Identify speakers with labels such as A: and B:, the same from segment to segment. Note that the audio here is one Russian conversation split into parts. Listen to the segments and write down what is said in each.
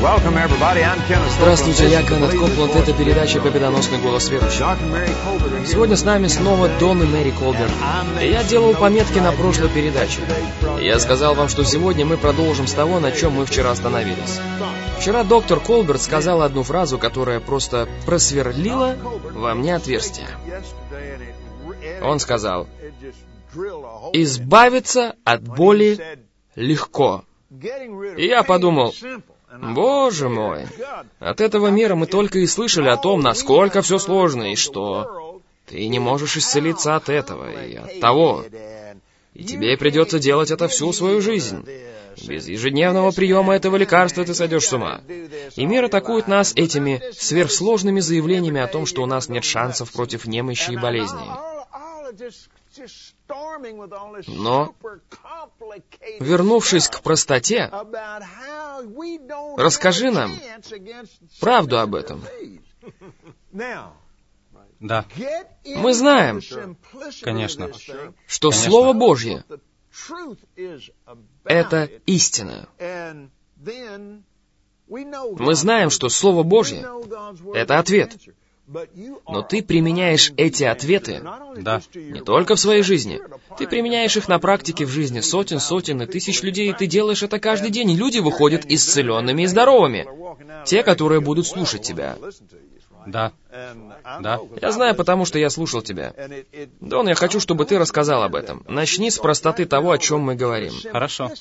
A: Здравствуйте, я Кеннет Копланд, это передача «Победоносный голос верующих». Сегодня с нами снова Дон и Мэри Колберт. И я делал пометки на прошлой передаче. И я сказал вам, что сегодня мы продолжим с того, на чем мы вчера остановились. Вчера доктор Колберт сказал одну фразу, которая просто просверлила во мне отверстие. Он сказал: «Избавиться от боли легко». И я подумал: боже мой, от этого мира мы только и слышали о том, насколько все сложно, и что ты не можешь исцелиться от этого и от того. И тебе придется делать это всю свою жизнь. Без ежедневного приема этого лекарства ты сойдешь с ума. И мир атакует нас этими сверхсложными заявлениями о том, что у нас нет шансов против немощи и болезней. Но, вернувшись к простоте, расскажи нам правду об этом.
B: Да.
A: Мы знаем,
B: Конечно.
A: что Слово Божье — это истина. Мы знаем, что Слово Божье — это ответ. Но ты применяешь эти ответы не только в своей жизни. Ты применяешь их на практике в жизни сотен и тысяч людей, и ты делаешь это каждый день, и люди выходят исцеленными и здоровыми. Те, которые будут слушать тебя.
B: Да. Да.
A: Я знаю, потому что я слушал тебя. Дон, я хочу, чтобы ты рассказал об этом. Начни с простоты того, о чем мы говорим.
B: Хорошо.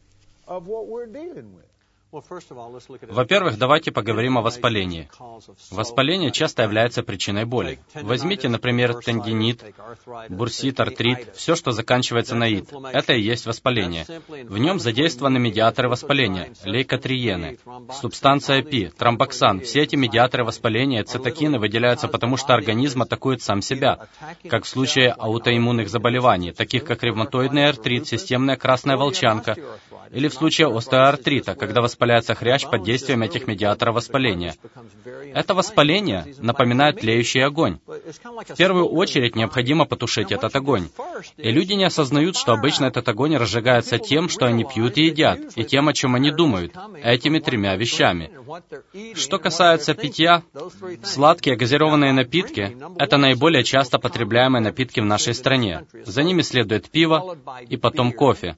B: Во-первых, давайте поговорим о воспалении. Воспаление часто является причиной боли. Возьмите, например, тендинит, бурсит, артрит, все, что заканчивается на «ит». Это и есть воспаление. В нем задействованы медиаторы воспаления, лейкотриены, субстанция пи, тромбоксан. Все эти медиаторы воспаления, цитокины, выделяются потому, что организм атакует сам себя, как в случае аутоиммунных заболеваний, таких как ревматоидный артрит, системная красная волчанка, или в случае остеоартрита, когда воспаляется хрящ под действием этих медиаторов воспаления. Это воспаление напоминает тлеющий огонь. В первую очередь необходимо потушить этот огонь. И люди не осознают, что обычно этот огонь разжигается тем, что они пьют и едят, и тем, о чем они думают, этими тремя вещами. Что касается питья, сладкие газированные напитки — это наиболее часто потребляемые напитки в нашей стране. За ними следует пиво и потом кофе.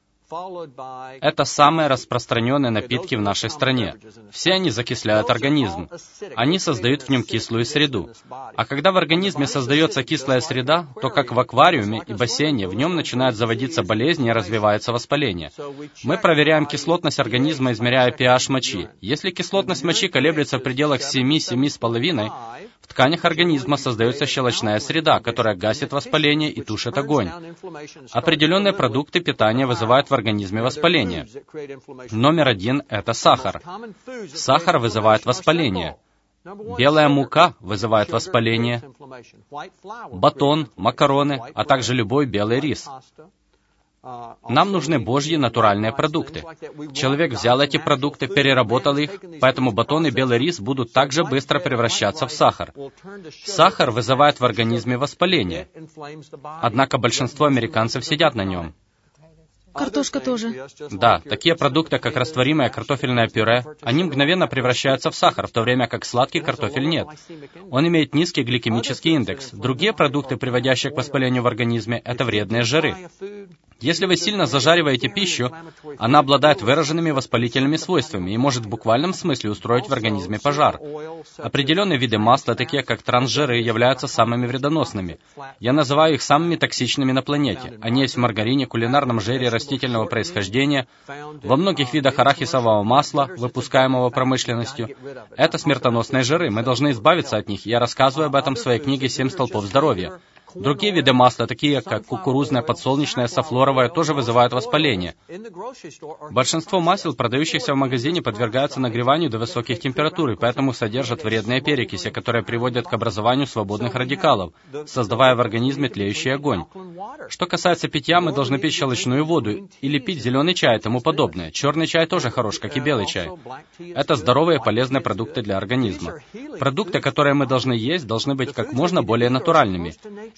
B: Это самые распространенные напитки в нашей стране. Все они закисляют организм. Они создают в нем кислую среду. А когда в организме создается кислая среда, то как в аквариуме и бассейне в нем начинают заводиться болезни и развивается воспаление. Мы проверяем кислотность организма, измеряя pH мочи. Если кислотность мочи колеблется в пределах 7-7,5, в тканях организма создается щелочная среда, которая гасит воспаление и тушит огонь. Определенные продукты питания вызывают в организме воспаление. Номер 1 — это сахар. Сахар вызывает воспаление. Белая мука вызывает воспаление. Батон, макароны, а также любой белый рис. Нам нужны Божьи натуральные продукты. Человек взял эти продукты, переработал их, поэтому батон и белый рис будут также быстро превращаться в сахар. Сахар вызывает в организме воспаление. Однако большинство американцев сидят на нем.
C: Картошка тоже.
B: Да, такие продукты, как растворимое картофельное пюре, они мгновенно превращаются в сахар, в то время как сладкий картофель нет. Он имеет низкий гликемический индекс. Другие продукты, приводящие к воспалению в организме, это вредные жиры. Если вы сильно зажариваете пищу, она обладает выраженными воспалительными свойствами и может в буквальном смысле устроить в организме пожар. Определенные виды масла, такие как трансжиры, являются самыми вредоносными. Я называю их самыми токсичными на планете. Они есть в маргарине, кулинарном жире растительного происхождения, во многих видах арахисового масла, выпускаемого промышленностью. Это смертоносные жиры, мы должны избавиться от них. Я рассказываю об этом в своей книге «7 столпов здоровья». Другие виды масла, такие как кукурузное, подсолнечное, софлоровое, тоже вызывают воспаление. Большинство масел, продающихся в магазине, подвергаются нагреванию до высоких температур, и поэтому содержат вредные перекиси, которые приводят к образованию свободных радикалов, создавая в организме тлеющий огонь. Что касается питья, мы должны пить щелочную воду или пить зеленый чай и тому подобное. Черный чай тоже хорош, как и белый чай. Это здоровые полезные продукты для организма. Продукты, которые мы должны есть, должны быть как можно более натуральными.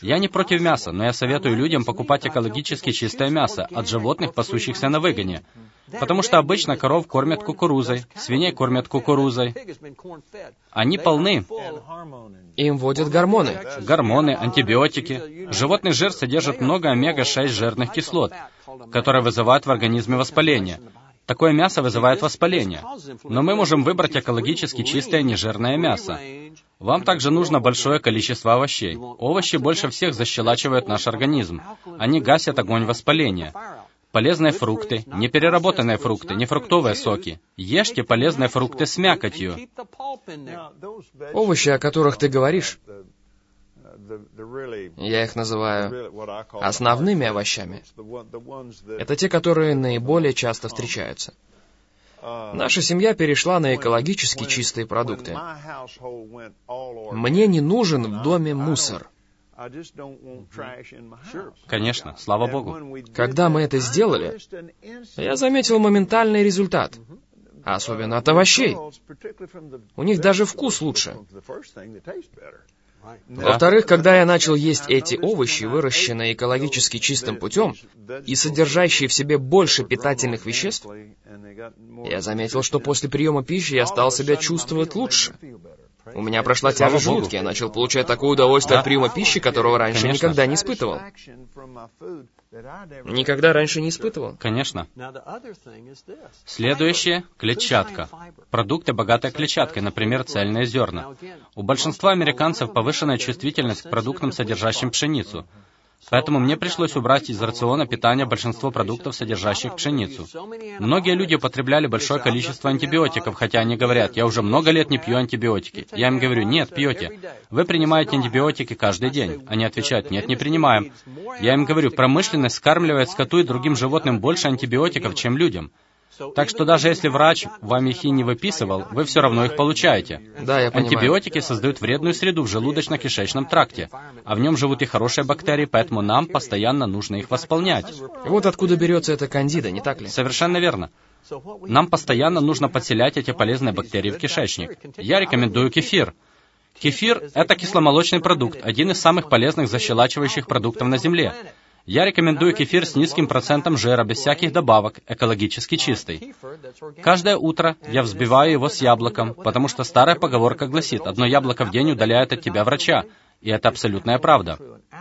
B: Я не против мяса, но я советую людям покупать экологически чистое мясо от животных, пасущихся на выгоне. Потому что обычно коров кормят кукурузой, свиней кормят кукурузой. Они полны.
A: Им вводят гормоны.
B: Гормоны, антибиотики. Животный жир содержит много омега-6 жирных кислот, которые вызывают в организме воспаление. Такое мясо вызывает воспаление. Но мы можем выбрать экологически чистое нежирное мясо. Вам также нужно большое количество овощей. Овощи больше всех защелачивают наш организм. Они гасят огонь воспаления. Полезные фрукты, непереработанные фрукты, нефруктовые соки. Ешьте полезные фрукты с мякотью.
A: Овощи, о которых ты говоришь, я их называю основными овощами. Это те, которые наиболее часто встречаются. Наша семья перешла на экологически чистые продукты. Мне не нужен в доме мусор.
B: Конечно, слава Богу.
A: Когда мы это сделали, я заметил моментальный результат. Особенно от овощей. У них даже вкус лучше. Во-вторых, когда я начал есть эти овощи, выращенные экологически чистым путем и содержащие в себе больше питательных веществ, я заметил, что после приема пищи я стал себя чувствовать лучше. У меня прошла тяжесть в желудке, я начал получать такое удовольствие от приема пищи, которого раньше никогда не испытывал. Никогда раньше не испытывал.
B: Конечно. Следующее — клетчатка. Продукты, богатые клетчаткой, например, цельные зерна. У большинства американцев повышенная чувствительность к продуктам, содержащим пшеницу. Поэтому мне пришлось убрать из рациона питания большинство продуктов, содержащих пшеницу. Многие люди употребляли большое количество антибиотиков, хотя они говорят: «Я уже много лет не пью антибиотики». Я им говорю: «Нет, пьете. Вы принимаете антибиотики каждый день». Они отвечают: «Нет, не принимаем». Я им говорю: «Промышленность скармливает скоту и другим животным больше антибиотиков, чем людям. Так что даже если врач вам их и не выписывал, вы все равно их получаете».
A: Да, я понимаю.
B: Антибиотики создают вредную среду в желудочно-кишечном тракте, а в нем живут и хорошие бактерии, поэтому нам постоянно нужно их восполнять.
A: Вот откуда берется эта кандида, не так ли?
B: Совершенно верно. Нам постоянно нужно подселять эти полезные бактерии в кишечник. Я рекомендую кефир. Кефир — это кисломолочный продукт, один из самых полезных защелачивающих продуктов на Земле. Я рекомендую кефир с низким процентом жира, без всяких добавок, экологически чистый. Каждое утро я взбиваю его с яблоком, потому что старая поговорка гласит: «Одно яблоко в день удаляет от тебя врача». И это абсолютная правда.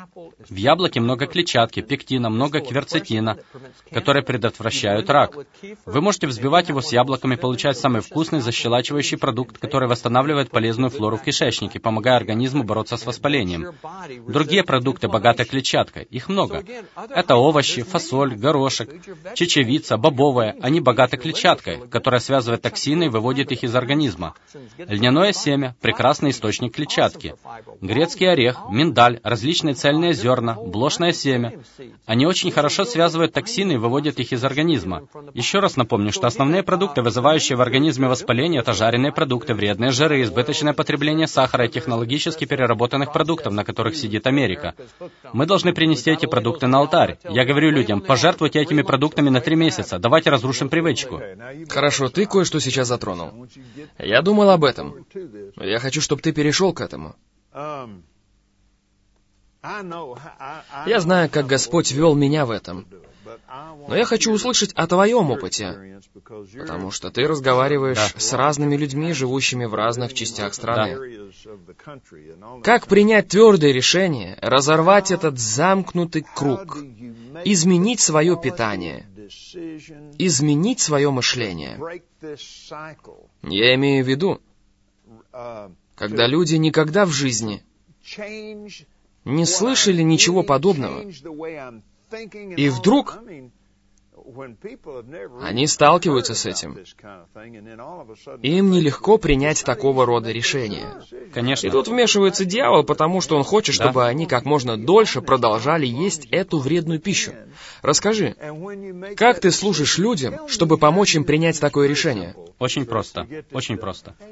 B: В яблоке много клетчатки, пектина, много кверцетина, которые предотвращают рак. Вы можете взбивать его с яблоками и получать самый вкусный защелачивающий продукт, который восстанавливает полезную флору в кишечнике, помогая организму бороться с воспалением. Другие продукты богаты клетчаткой, их много. Это овощи, фасоль, горошек, чечевица, бобовые. Они богаты клетчаткой, которая связывает токсины и выводит их из организма. Льняное семя — прекрасный источник клетчатки. Грецкий орех, миндаль, различные цельные зерна, блошное семя. Они очень хорошо связывают токсины и выводят их из организма. Еще раз напомню, что основные продукты, вызывающие в организме воспаление, это жареные продукты, вредные жиры, избыточное потребление сахара и технологически переработанных продуктов, на которых сидит Америка. Мы должны принести эти продукты на алтарь. Я говорю людям: пожертвуйте этими продуктами на 3 месяца, давайте разрушим привычку.
A: Хорошо, ты кое-что сейчас затронул. Я думал об этом. Я хочу, чтобы ты перешел к этому. Я знаю, как Господь вел меня в этом. Но я хочу услышать о твоем опыте, потому что ты разговариваешь с разными людьми, живущими в разных частях страны. Как принять твердое решение, разорвать этот замкнутый круг, изменить свое питание, изменить свое мышление? Я имею в виду, когда люди никогда в жизни не слышали ничего подобного, и вдруг они сталкиваются с этим. Им нелегко принять такого рода решения.
B: Конечно.
A: И тут вмешивается дьявол, потому что он хочет, чтобы они как можно дольше продолжали есть эту вредную пищу. Расскажи, как ты служишь людям, чтобы помочь им принять такое решение?
B: Очень просто, очень просто.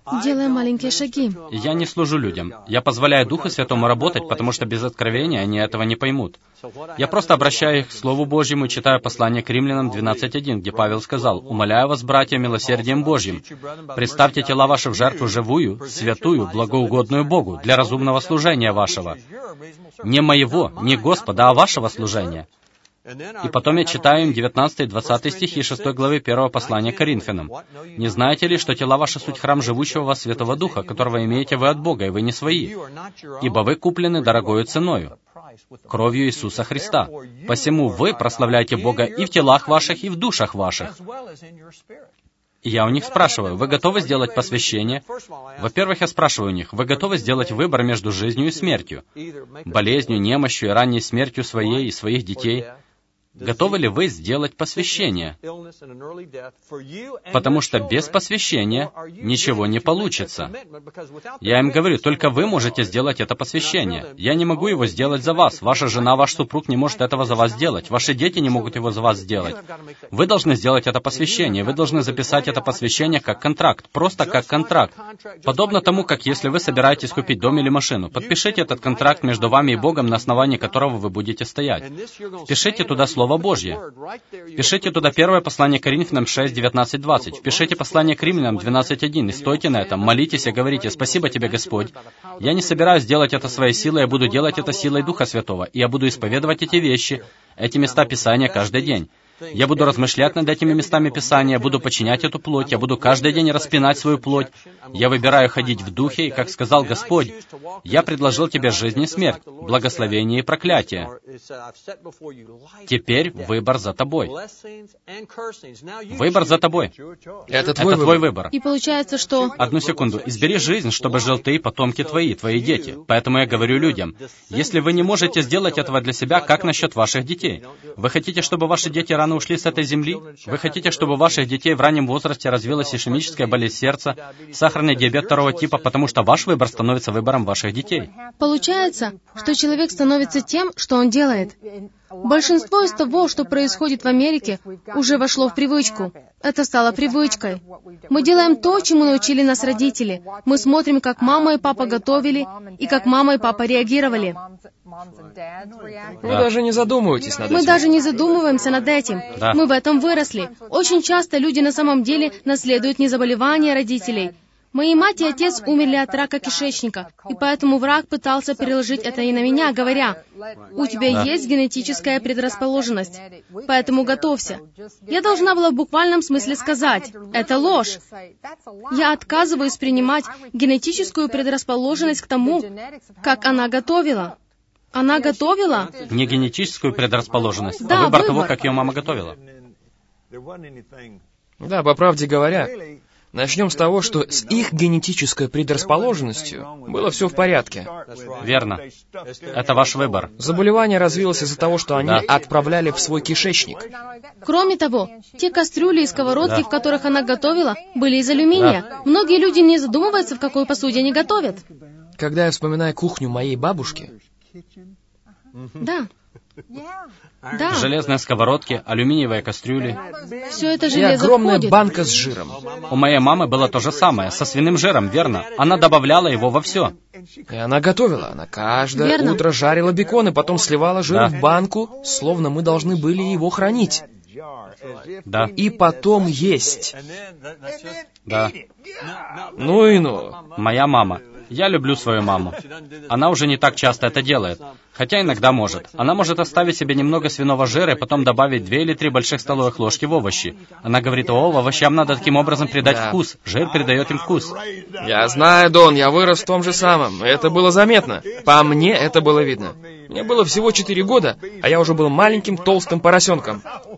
C: Делая маленькие шаги.
B: Я не служу людям. Я позволяю Духу Святому работать, потому что без откровения они этого не поймут. Я просто обращаю их к Слову Божьему и читаю послание к Римлянам 12:1, где Павел сказал: «Умоляю вас, братья, милосердием Божьим, представьте тела ваши в жертву живую, святую, благоугодную Богу, для разумного служения вашего». Не моего, не Господа, а вашего служения. И потом я читаю им 19 и 20 стихи 6 главы 1 послания к Коринфянам. «Не знаете ли, что тела ваши суть храм живущего в вас Святого Духа, которого имеете вы от Бога, и вы не свои? Ибо вы куплены дорогою ценою, кровью Иисуса Христа. Посему вы прославляете Бога и в телах ваших, и в душах ваших». И я у них спрашиваю: вы готовы сделать посвящение? Во-первых, я спрашиваю у них: вы готовы сделать выбор между жизнью и смертью, болезнью, немощью и ранней смертью своей и своих детей? Готовы ли вы сделать посвящение? Потому что без посвящения ничего не получится. Я им говорю: только вы можете сделать это посвящение. Я не могу его сделать за вас. Ваша жена, ваш супруг не может этого за вас сделать. Ваши дети не могут его за вас сделать. Вы должны сделать это посвящение. Вы должны записать это посвящение как контракт. Просто как контракт. Подобно тому, как если вы собираетесь купить дом или машину. Подпишите этот контракт между вами и Богом, на основании которого вы будете стоять. Впишите туда Слово Божье. Впишите туда первое послание к Коринфянам 6, 19, 20. Впишите послание к Римлянам 12:1 и стойте на этом, молитесь и говорите: «Спасибо тебе, Господь. Я не собираюсь делать это своей силой, я буду делать это силой Духа Святого, и я буду исповедовать эти вещи, эти места Писания каждый день. Я буду размышлять над этими местами Писания, буду подчинять эту плоть, я буду каждый день распинать свою плоть. Я выбираю ходить в Духе, и, как сказал Господь, я предложил тебе жизнь и смерть, благословение и проклятие. Теперь выбор за тобой». Выбор за тобой. Это твой выбор.
C: И получается, что...
B: Одну секунду. Избери жизнь, чтобы жил ты и потомки твои дети. Поэтому я говорю людям: если вы не можете сделать этого для себя, как насчет ваших детей? Вы хотите, чтобы ваши дети рано ушли с этой земли? Вы хотите, чтобы у ваших детей в раннем возрасте развилась ишемическая болезнь сердца, сахарный диабет 2 типа, потому что ваш выбор становится выбором ваших детей?
C: Получается, что человек становится тем, что он делает. Большинство из того, что происходит в Америке, уже вошло в привычку. Это стало привычкой. Мы делаем то, чему научили нас родители. Мы смотрим, как мама и папа готовили, и как мама и папа реагировали.
A: Вы даже не задумываетесь над этим.
C: Мы даже не задумываемся над этим.
B: Да.
C: Мы в этом выросли. Очень часто люди на самом деле наследуют не заболевания родителей. Мои мать и отец умерли от рака кишечника, и поэтому враг пытался переложить это и на меня, говоря: «У тебя есть генетическая предрасположенность, поэтому готовься». Я должна была в буквальном смысле сказать: «Это ложь». Я отказываюсь принимать генетическую предрасположенность к тому, как она готовила. Она готовила?
B: Не генетическую предрасположенность,
C: Да,
B: а выбор
C: выбор.
B: того, как ее мама готовила.
A: Да, по правде говоря, начнем с того, что с их генетической предрасположенностью было все в порядке.
B: Верно. Это ваш выбор.
A: Заболевание развилось из-за того, что они отправляли в свой кишечник.
C: Кроме того, те кастрюли и сковородки, в которых она готовила, были из алюминия. Многие люди не задумываются, в какой посуде они готовят.
A: Когда я вспоминаю кухню моей бабушки,
C: Да. Да.
B: Железные сковородки, алюминиевые кастрюли.
C: Все это
A: и
C: железо
A: огромная
C: входит.
A: банка с жиром.
B: У моей мамы было то же самое, со свиным жиром, верно? Она добавляла его во все.
A: И она готовила. Она каждое
C: Верно.
A: утро жарила бекон и потом сливала жир
B: Да.
A: в банку, словно мы должны были его хранить.
B: Да,
A: И потом есть.
B: да.
A: Ну и ну.
B: Моя мама. Я люблю свою маму. Она уже не так часто это делает. Хотя иногда может. Она может оставить себе немного свиного жира и потом добавить 2 или 3 больших столовых ложки в овощи. Она говорит: «О, овощам надо таким образом придать
A: Да.
B: вкус. Жир придает им вкус».
A: Я знаю, Дон, я вырос в том же самом. Это было заметно. По мне это было видно. Мне было всего 4 года, а я уже был маленьким толстым поросенком.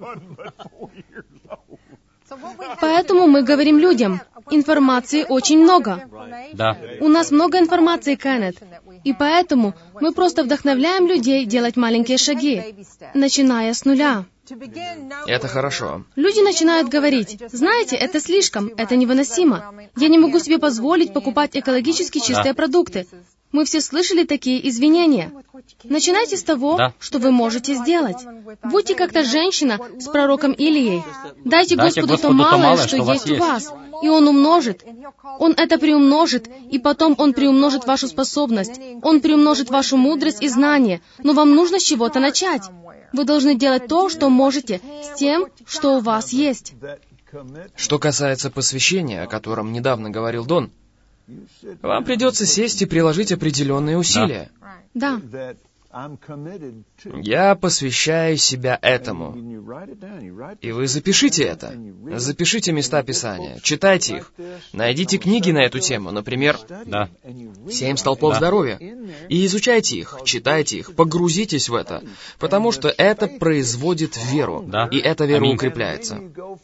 C: Поэтому мы говорим людям: информации очень много.
B: Да.
C: У нас много информации, Кеннет. И поэтому мы просто вдохновляем людей делать маленькие шаги, начиная с нуля.
A: Это хорошо.
C: Люди начинают говорить: знаете, это слишком, это невыносимо. Я не могу себе позволить покупать экологически чистые продукты. Мы все слышали такие извинения. Начинайте с того, что вы можете сделать. Будьте как та женщина с пророком Илией. Дайте Господу то малое, что есть у вас, и Он умножит. Он это приумножит, и потом Он приумножит вашу способность. Он приумножит вашу мудрость и знание. Но вам нужно с чего-то начать. Вы должны делать то, что можете, с тем, что у вас есть.
A: Что касается посвящения, о котором недавно говорил Дон, вам придется сесть и приложить определенные усилия.
C: Да.
A: Я посвящаю себя этому. И вы запишите это. Запишите места Писания, читайте их. Найдите книги на эту тему, например, 7 столпов здоровья. И изучайте их, читайте их, погрузитесь в это, потому что это производит веру, и эта вера укрепляется.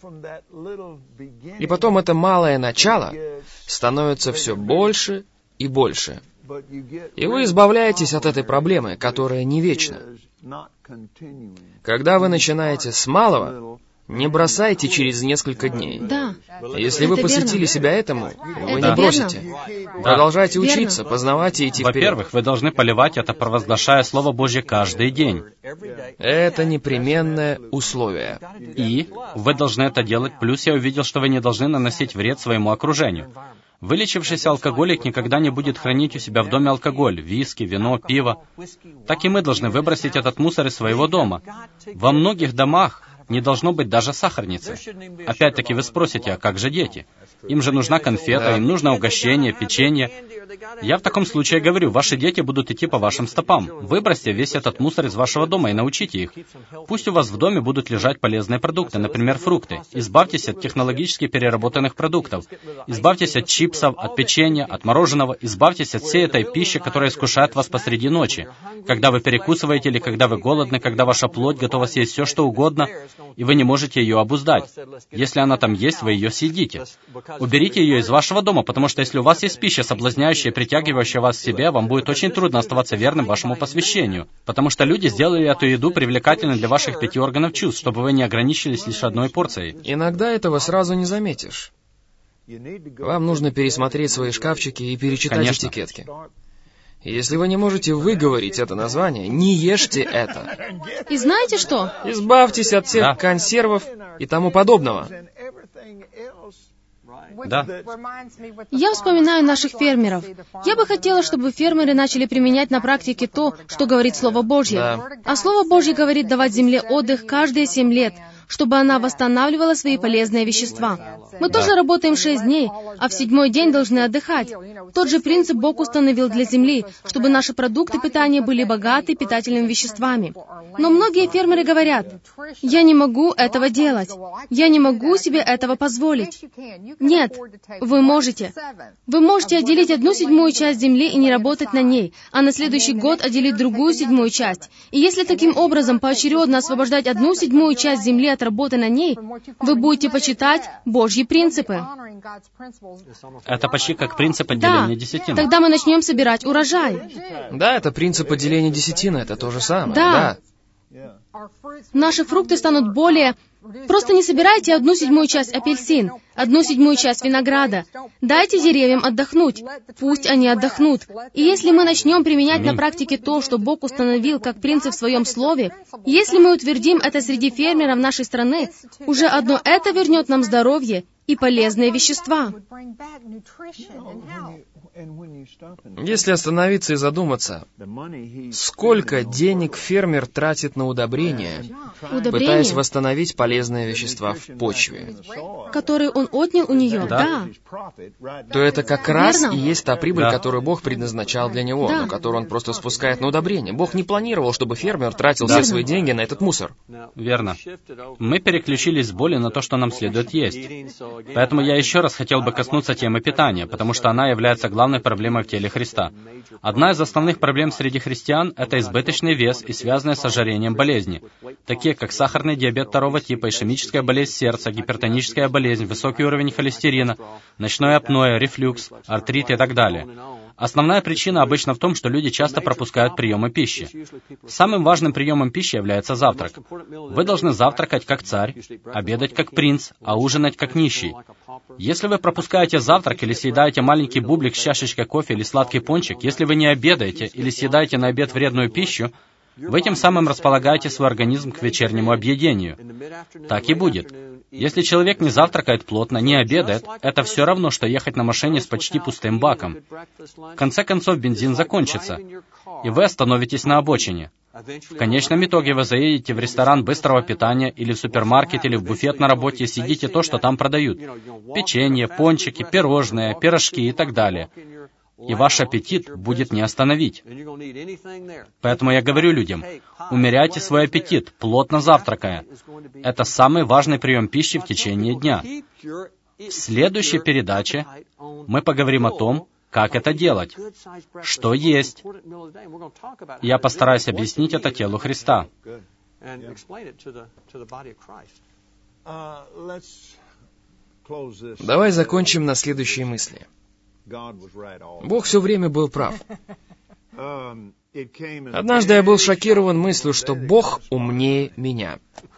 A: И потом это малое начало становится все больше и больше. И вы избавляетесь от этой проблемы, которая не вечна. Когда вы начинаете с малого, не бросайте через несколько дней.
C: Да.
A: Если вы посвятили себя этому, вы не бросите. Продолжайте учиться, познавать и идти вперед.
B: Во-первых, вы должны поливать это, провозглашая Слово Божье каждый день.
A: Это непременное условие.
B: И вы должны это делать, плюс я увидел, что вы не должны наносить вред своему окружению. Вылечившийся алкоголик никогда не будет хранить у себя в доме алкоголь, виски, вино, пиво. Так и мы должны выбросить этот мусор из своего дома. Во многих домах не должно быть даже сахарницы. Опять-таки вы спросите, а как же дети? Им же нужна конфета, им нужно угощение, печенье. Я в таком случае говорю, ваши дети будут идти по вашим стопам. Выбросьте весь этот мусор из вашего дома и научите их. Пусть у вас в доме будут лежать полезные продукты, например, фрукты. Избавьтесь от технологически переработанных продуктов. Избавьтесь от чипсов, от печенья, от мороженого. Избавьтесь от всей этой пищи, которая искушает вас посреди ночи. Когда вы перекусываете или когда вы голодны, когда ваша плоть готова съесть все, что угодно, и вы не можете ее обуздать. Если она там есть, вы ее съедите. Уберите ее из вашего дома, потому что если у вас есть пища, соблазняющая и притягивающая вас к себе, вам будет очень трудно оставаться верным вашему посвящению, потому что люди сделали эту еду привлекательной для ваших 5 органов чувств, чтобы вы не ограничились лишь одной порцией.
A: Иногда этого сразу не заметишь. Вам нужно пересмотреть свои шкафчики и перечитать этикетки. Если вы не можете выговорить это название, не ешьте это.
C: И знаете что?
A: Избавьтесь от всех консервов и тому подобного.
B: Да.
C: Я вспоминаю наших фермеров. Я бы хотела, чтобы фермеры начали применять на практике то, что говорит Слово Божье.
A: Да.
C: А Слово Божье говорит давать земле отдых каждые 7 лет, чтобы она восстанавливала свои полезные вещества. Мы тоже работаем 6 дней, а в 7-й день должны отдыхать. Тот же принцип Бог установил для земли, чтобы наши продукты питания были богаты питательными веществами. Но многие фермеры говорят, «Я не могу этого делать. Я не могу себе этого позволить». Нет, вы можете. Вы можете отделить 1/7 часть земли и не работать на ней, а на следующий год отделить другую 7-ю часть. И если таким образом поочередно освобождать 1/7 часть земли от работы на ней, вы будете почитать Божьи принципы.
B: Это почти как принцип отделения десятины.
C: Тогда мы начнем собирать урожай.
A: Да, это принцип отделения десятины, это то же самое.
C: Да. Наши фрукты станут более... Просто не собирайте 1/7 часть апельсин, 1/7 часть винограда. Дайте деревьям отдохнуть. Пусть они отдохнут. И если мы начнем применять на практике то, что Бог установил как принцип в Своем Слове, если мы утвердим это среди фермеров нашей страны, уже одно это вернет нам здоровье и полезные вещества.
A: Если остановиться и задуматься, сколько денег фермер тратит на удобрения, пытаясь восстановить полезные вещества в почве,
C: которые он отнял у нее, да.
A: То это как раз
C: Верно.
A: и есть та прибыль, которую Бог предназначал для него,
C: Да.
A: но которую он просто спускает на удобрения. Бог не планировал, чтобы фермер тратил все свои деньги на этот мусор.
B: Верно. Мы переключились с боли на то, что нам следует есть. Поэтому я еще раз хотел бы коснуться темы питания, потому что она является главной проблемой в теле Христа. Одна из основных проблем среди христиан — это избыточный вес и связанные с ожирением болезни, такие как сахарный диабет 2 типа, ишемическая болезнь сердца, гипертоническая болезнь, высокий уровень холестерина, ночное апноэ, рефлюкс, артрит и так далее. Основная причина обычно в том, что люди часто пропускают приемы пищи. Самым важным приемом пищи является завтрак. Вы должны завтракать как царь, обедать как принц, а ужинать как нищий. Если вы пропускаете завтрак или съедаете маленький бублик с чашечкой кофе или сладкий пончик, если вы не обедаете или съедаете на обед вредную пищу, вы тем самым располагаете свой организм к вечернему объедению. Так и будет. Если человек не завтракает плотно, не обедает, это все равно, что ехать на машине с почти пустым баком. В конце концов, бензин закончится, и вы остановитесь на обочине. В конечном итоге вы заедете в ресторан быстрого питания или в супермаркет, или в буфет на работе и съедите то, что там продают. Печенье, пончики, пирожные, пирожки и так далее. И ваш аппетит будет не остановить. Поэтому я говорю людям, умеряйте свой аппетит, плотно завтракая. Это самый важный прием пищи в течение дня. В следующей передаче мы поговорим о том, как это делать, что есть. Я постараюсь объяснить это телу Христа.
A: Давай закончим на следующей мысли. Бог все время был прав. Однажды я был шокирован мыслью, что Бог умнее меня.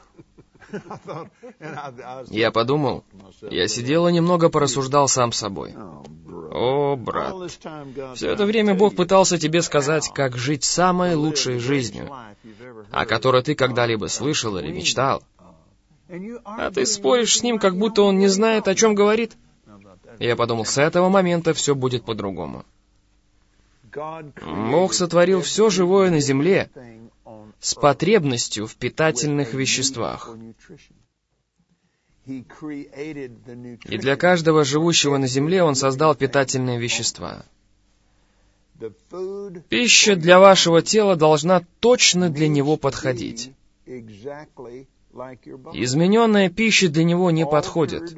A: Я подумал, я сидел и немного порассуждал сам с собой. О, брат, все это время Бог пытался тебе сказать, как жить самой лучшей жизнью, о которой ты когда-либо слышал или мечтал. А ты споришь с Ним, как будто Он не знает, о чем говорит. Я подумал, с этого момента все будет по-другому. Бог сотворил все живое на земле с потребностью в питательных веществах. И для каждого живущего на земле Он создал питательные вещества. Пища для вашего тела должна точно для него подходить. Измененная пища для него не подходит.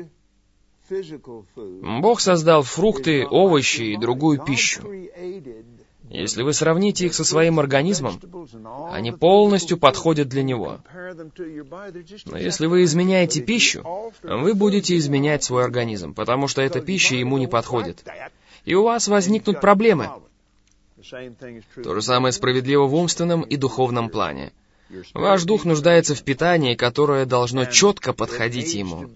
A: Бог создал фрукты, овощи и другую пищу. Если вы сравните их со своим организмом, они полностью подходят для него. Но если вы изменяете пищу, вы будете изменять свой организм, потому что эта пища ему не подходит. И у вас возникнут проблемы. То же самое справедливо в умственном и духовном плане. Ваш дух нуждается в питании, которое должно четко подходить ему.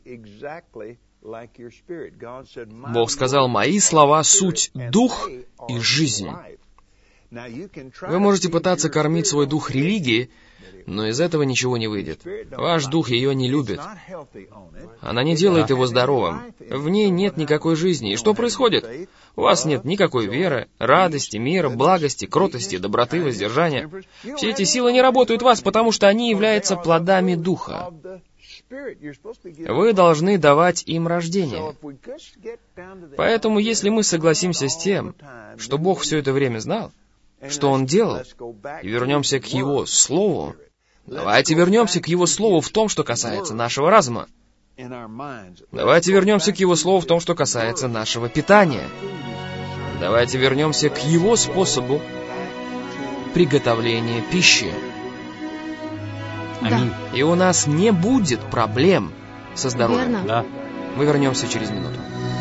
A: Бог сказал, «Мои слова — суть дух и жизнь». Вы можете пытаться кормить свой дух религией, но из этого ничего не выйдет. Ваш дух ее не любит. Она не делает его здоровым. В ней нет никакой жизни. И что происходит? У вас нет никакой веры, радости, мира, благости, кротости, доброты, воздержания. Все эти силы не работают в вас, потому что они являются плодами духа. Вы должны давать им рождение. Поэтому, если мы согласимся с тем, что Бог все это время знал, что Он делал, и вернемся к Его Слову, давайте вернемся к Его Слову в том, что касается нашего разума. Давайте вернемся к Его Слову в том, что касается нашего питания. Давайте вернемся к Его способу приготовления пищи.
B: Аминь.
A: И у нас не будет проблем со здоровьем.
C: Верно.
B: Да.
A: Мы вернемся через минуту.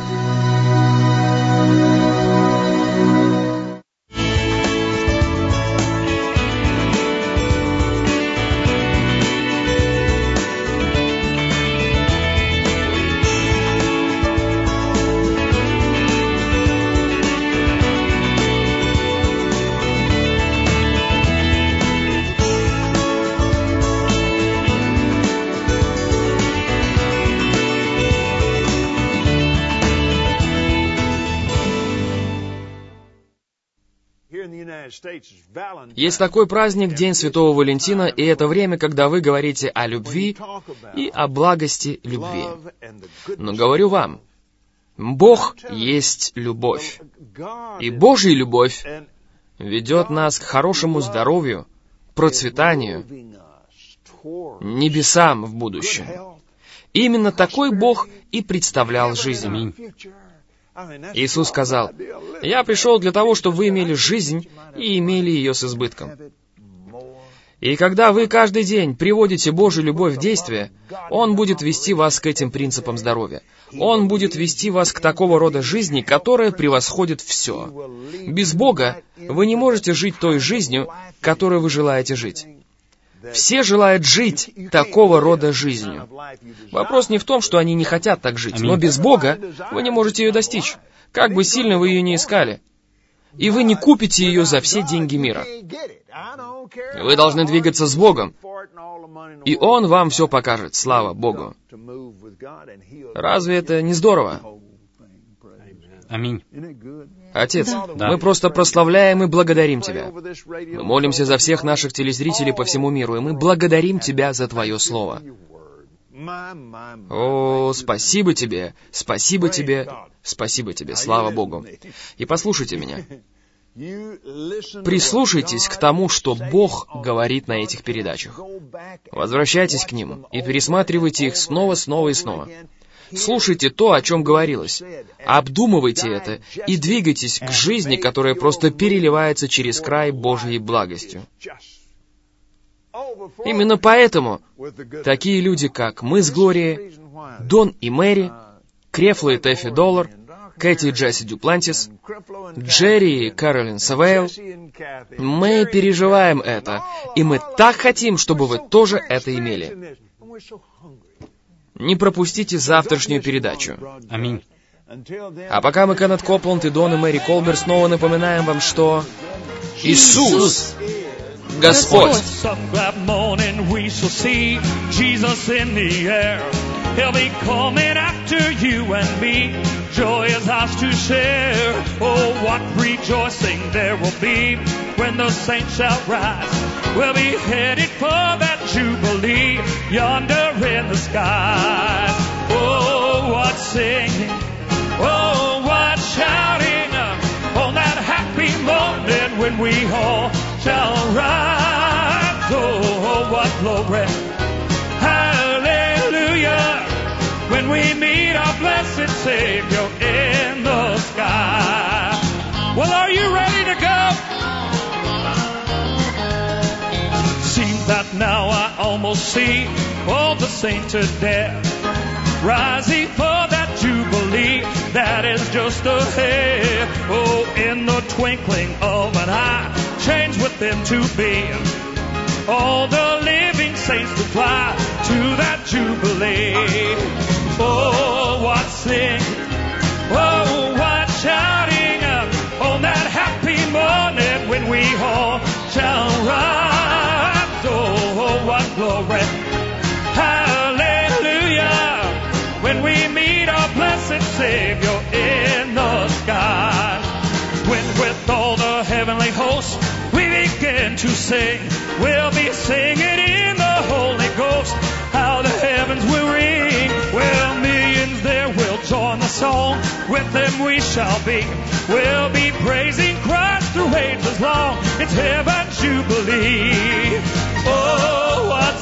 A: Есть такой праздник, День Святого Валентина, и это время, когда вы говорите о любви и о благости любви. Но говорю вам, Бог есть любовь. И Божья любовь ведет нас к хорошему здоровью, процветанию, небесам в будущем. Именно такой Бог и представлял жизнь. Иисус сказал, «Я пришел для того, чтобы вы имели жизнь и имели ее с избытком». И когда вы каждый день приводите Божью любовь в действие, Он будет вести вас к этим принципам здоровья. Он будет вести вас к такого рода жизни, которая превосходит все. Без Бога вы не можете жить той жизнью, которой вы желаете жить. Все желают жить такого рода жизнью. Вопрос не в том, что они не хотят так жить, но без Бога вы не можете ее достичь, как бы сильно вы ее не искали. И вы не купите ее за все деньги мира. Вы должны двигаться с Богом, и Он вам все покажет, слава Богу. Разве это не здорово?
B: Аминь.
A: Отец,
B: Да.
A: мы просто прославляем и благодарим Тебя. Мы молимся за всех наших телезрителей по всему миру, и мы благодарим Тебя за Твое Слово. О, спасибо Тебе, спасибо Тебе, спасибо Тебе, слава Богу. И послушайте меня. Прислушайтесь к тому, что Бог говорит на этих передачах. Возвращайтесь к ним и пересматривайте их снова, снова и снова. Слушайте то, о чем говорилось. Обдумывайте это и двигайтесь к жизни, которая просто переливается через край Божьей благостью. Именно поэтому такие люди, как мы с Глорией, Дон и Мэри, Крефло и Тэффи Доллар, Кэти и Джесси Дюплантис, Джерри и Кэролин Савейл, мы переживаем это, и мы так хотим, чтобы вы тоже это имели. Не пропустите завтрашнюю передачу.
B: Аминь.
A: А пока мы, Кеннет Копланд и Дон и Мэри Колбер, снова напоминаем вам, что Иисус Господь.
D: Some glad morning we shall see Jesus in the air. He'll be coming after you and me. Joy is ours to share. Oh, what rejoicing there will be when the saints shall rise. We'll be headed for that Jubilee yonder in the sky. Oh, what singing. Oh, what shouting on that happy moment when we all shall rise. Oh, what glory. Hallelujah. When we meet our blessed Savior in the sky. Well, are you ready to go? Seems that now I almost see all the saints to death, rising for that Jubilee that is just ahead. Oh, in the twinkling of an eye, change with them to be all the living saints to fly to that Jubilee. Oh, what sing, oh, what shouting on that happy morning when we all shall rise. Oh, what glory, hallelujah, when we meet our blessed Savior in the sky. When with all the heavenly hosts we begin to sing, we'll be singing in the Holy Ghost, how the heavens will ring. Well, millions there will join the song, with them we shall be. We'll be praising Christ through ages long, it's heaven jubilee. Oh, what